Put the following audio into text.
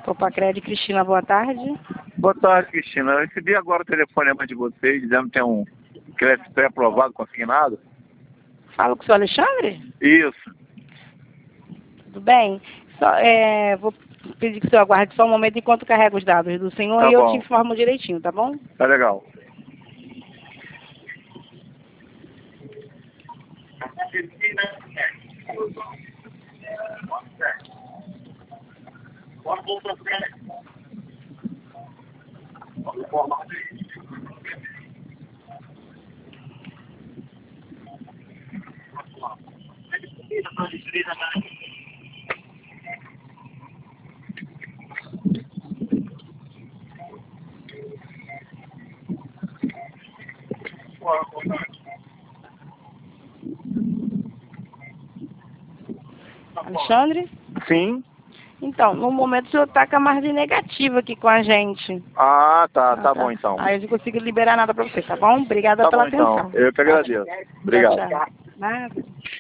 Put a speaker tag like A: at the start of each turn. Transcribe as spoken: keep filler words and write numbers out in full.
A: Copacred, Cristina, boa tarde.
B: Boa tarde, Cristina. Eu recebi agora o telefonema de vocês, dizendo que tem um crédito pré-aprovado, consignado.
A: Falo com o senhor Alexandre?
B: Isso.
A: Tudo bem? Só, é, vou pedir que o senhor aguarde só um momento enquanto carrega os dados do senhor
B: Tá
A: e eu
B: bom.
A: te informo direitinho, tá bom?
B: Tá legal.
A: Alexandre?
B: Sim.
A: Então, no momento o senhor está com a margem negativa aqui com a gente.
B: Ah, tá.
A: Ah,
B: Tá bom, então.
A: Aí eu não consigo liberar nada para você, tá bom? Obrigada
B: Tá
A: pela
B: bom, então.
A: atenção.
B: Eu que agradeço. Obrigado.
A: Tchau, tchau. Nada.